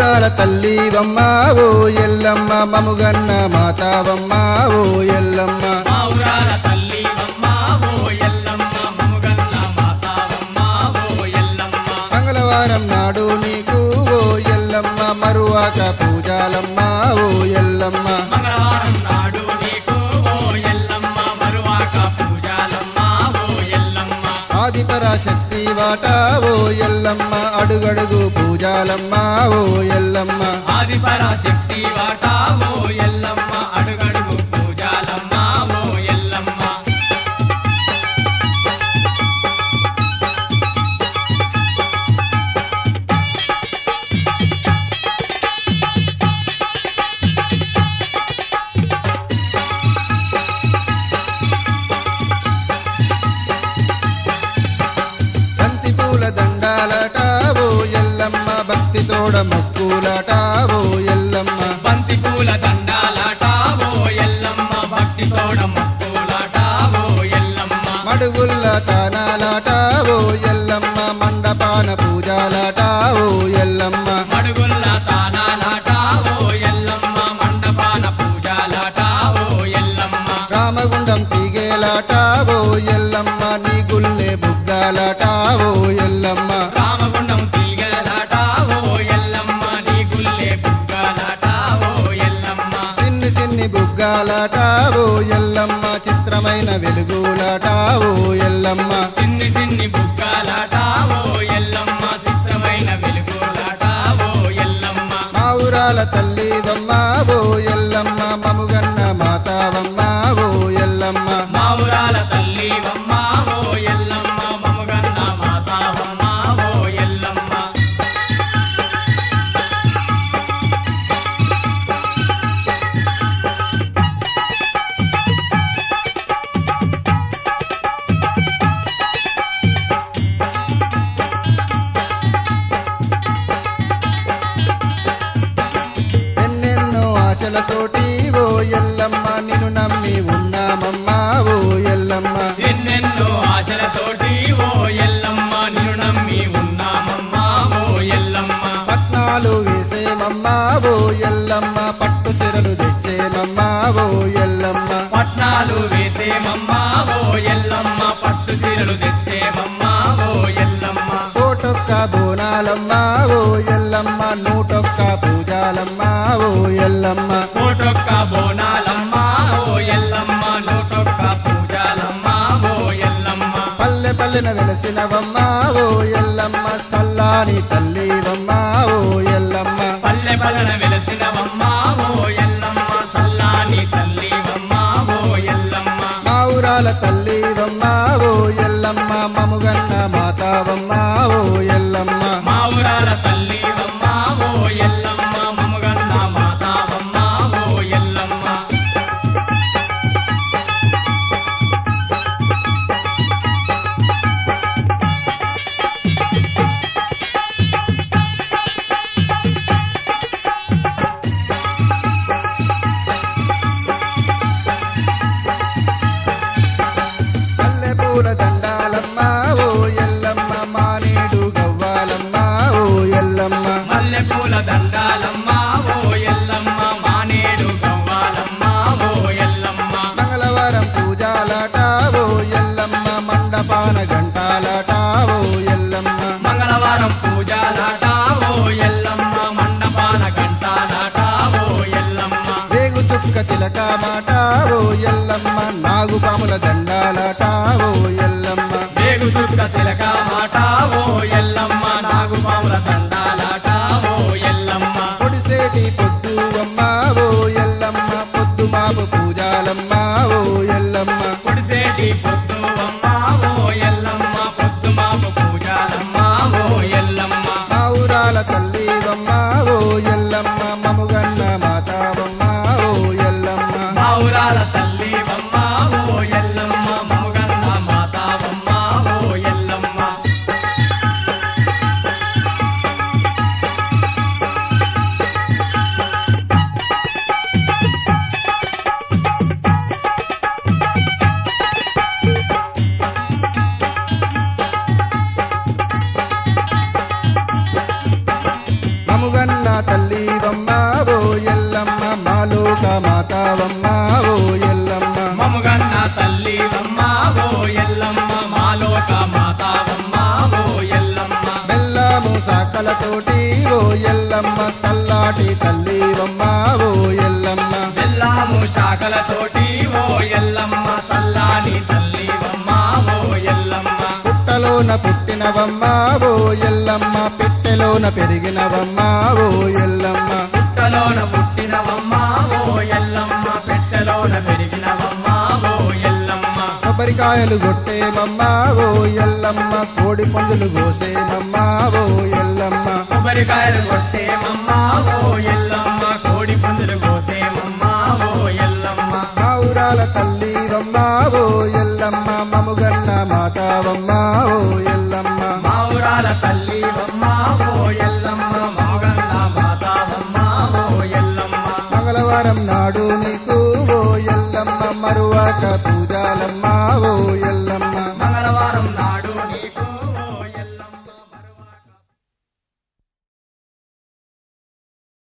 ఊరాల తల్లివమ్మ ఓ ఎల్లమ్మ మముగన్న మాతావమ్మ ఓ ఎల్లమ్మ మా ఊరాల తల్లివమ్మ ఓ ఎల్లమ్మ మముగన్న మాతావమ్మ ఓ ఎల్లమ్మ మంగళవారం నాడు నీకు ఓ ఎల్లమ్మ మరువాక పూజాలమ్మ ఓ ఎల్లమ్మ మంగళవారం నాడు నీకు ఓ ఎల్లమ్మ మరువాక పూజాలమ్మ ఓ ఎల్లమ్మ ఆదిపరాశక్తి వాట ఓ ఎల్లమ్మ అడుగడుగు పూజాలమ్మ ఓ ఎల్లమ్మ ఆదిపరాశక్తి వాట ఓ ఎల్లమ్మ అడుగడుగు పూజాలమ్మ ఓ ఎల్లమ్మ బంతి పూల దండాలట ఓ ఎల్లమ్మ భక్తి తోడ మొక్కులట ఓ ఎల్లమ్మ బంతి పూల దండాలాట ఓ ఎల్లమ్మ భక్తి తోడ మొక్కులాట ఓ ఎల్లమ్మ మడుగుల్ల తానాలట ఓ ఎల్లమ్మ మండపాన పూజాలట ఓ ఎల్లమ్మ మడుగుల్ల తానాలాట ఓ ఎల్లమ్మ మండపాన పూజాలాట ఓ ఎల్లమ్మ రామగుండం తీగేలాట ఓ ఎల్లమ్మ నీ గుల్లే బుగ్గాలట ఓ ఎల్లమ్మ రామగుండం తీగలాట ఓ ఎల్లమ్మ నీ గుల్లే బుగ్గలాట ఓ ఎల్లమ్మ సిన్ని సిన్ని బుగ్గాలట ఓ ఎల్లమ్మ చిత్రమైన వెలుగులాట ఓ ఎల్లమ్మ సిన్ని సిన్ని బుగ్గలాట ఓ ఎల్లమ్మ చిత్రమైన వెలుగులాట ఓ ఎల్లమ్మ మా ఊరాల తల్లివమ్మ ఓ ఎల్లమ్మ మముగన్న మాతావమ్మ ఓ ఎల్లమ్మ మా ఊరాల తల్లివమ్మ ఓ ఎల్లమ్మ మముగన్న మాతావమ్మ ఓ ఎల్లమ్మ ఎన్నెన్నో ఆశలతోటి ఓ ఎల్లమ్మ నిన్ను నమ్మి ఉన్నామమ్మా ఓ ఎల్లమ్మ ఎన్నెన్నో ఆశలతోటి ఓ ఎల్లమ్మ నిన్ను నమ్మి ఉన్నామమ్మా ఓ ఎల్లమ్మ పట్నాలు వేసేమమ్మా ఓ ఎల్లమ్మ పట్టు చెరలు తెచ్చేమమ్మా ఓ ఎల్లమ్మ పట్నాలు వేసేమమ్మా ఓ ఎల్లమ్మ పట్టు చీరలు తెచ్చేమమ్మా ఓ ఎల్లమ్మ కోటొక్క బోనాలమ్మ ఓ ఎల్లమ్మ నూటొక్క పూజాలమ్మ ఓ ఎల్లమ్మ కోటొక్క బోనాలమ్మ ఓ ఎల్లమ్మ నూటొక్క పూజాలమ్మ ఓ ఎల్లమ్మ పల్లె పల్లెన వెలసినవమ్మ ఓ ఎల్లమ్మ సల్లాని తల్లివమ్మ ఓ ఎల్లమ్మ పల్లె పల్లెన వెలసినవమ్మ ఓ ఎల్లమ్మ సల్లాని తల్లివమ్మ ఓ ఎల్లమ్మ మా ఊరాల తల్లివమ్మ ఓ ఎల్లమ్మ మముగన్న మాతావమ్మ ఓ ఎల్లమ్మ మా ఊరాల తల్లివమ్మ ఓ ఎల్లమ్మ మముగన్న మాతావమ్మ ఓ ఎల్లమ్మ పల్లె పూల దండాలమ్మ ఓ ఎల్లమ్మ మానేడు గవ్వాలమ్మ ఓ ఎల్లమ్మ మల్లెపూల దండాలమ్మ ఓ ఎల్లమ్మ మానేడు గవ్వాలమ్మ ఓ ఎల్లమ్మ మంగళవారం పూజాలట ఓ ఎల్లమ్మ మండపాన గంటాలట ఓ ఎల్లమ్మ మంగళవారం పూజాలాట ఓ ఎల్లమ్మ మండపాన గంటాలాట ఓ ఎల్లమ్మ వేగు చుక్క తిలక మాట ఓ ఎల్లమ్మ నాగుపాముల దండాలట ఓ ఎల్లమ్మ వేగు చుక్క తిలక మాట ఓ ఎల్లమ్మ నాగుపాముల దండాలాట ఓ ఎల్లమ్మ పొడిసేటి పొద్దు అమ్మ ఓ ఎల్లమ్మ పొద్దు మాపు పూజాలమ్మ ఓ ఎల్లమ్మ పొడిసేటి పొద్దు అమ్మ ఓ ఎల్లమ్మ పొద్దు మాపు పూజాలమ్మ ఓ ఎల్లమ్మ మా ఊరాల తల్లివమ్మ ఓ ఎల్లమ్మ మముగన్న మాతావమ్మ ఓ ఎల్లమ్మ మా ఊరాల తల్లివమ్మ ఓ ఎల్లమ్మ మముగన్న మాతావమ్మ ఓ ఎల్లమ్మ తల్లివమ్మ ఓ ఎల్లమ్మ మాలోక మాతావమ్మ ఓ ఎల్లమ్మ మముగన్న తల్లివమ్మ ఓ ఎల్లమ్మ మాలోక మాతావమ్మ ఓ ఎల్లమ్మ బెల్లము సాకలతోటి ఓ ఎల్లమ్మ సల్లాటి తల్లివమ్మ ఓ ఎల్లమ్మ బెల్లము శాఖలతోటి ఓ ఎల్లమ్మ సల్లాని తల్లివమ్మ ఓ ఎల్లమ్మ పుట్టలోన పుట్టినవమ్మ ఓ ఎల్లమ్మ పెట్టెలోన పెరిగినవమ్మ ఓ ఎల్లమ్మ పుట్టలోన పుట్టినవమ్మ ఓ ఎల్లమ్మ పెట్టెలోన పెరిగినవమ్మ ఓ ఎల్లమ్మ కొబ్బరికాయలు కొట్టేమమ్మ ఓ ఎల్లమ్మ కోడి పుంజులు కోసేమమ్మ ఓ ఎల్లమ్మ కొబ్బరికాయలు కొట్టేమమ్మ ఓ ఎల్లమ్మ కోడి పుంజులు కోసేమమ్మ ఓ ఎల్లమ్మ ఆవురాల తల్లివమ్మ ఓ ఎల్లమ్మ మముగన్న మాతావమ్మ ఓ ఎల్లమ్మ మావురాల తల్లివమ్మ ఓ ఎల్లమ్మ మముగన్న మాతావమ్మ ఓ ఎల్లమ్మ మంగళవారం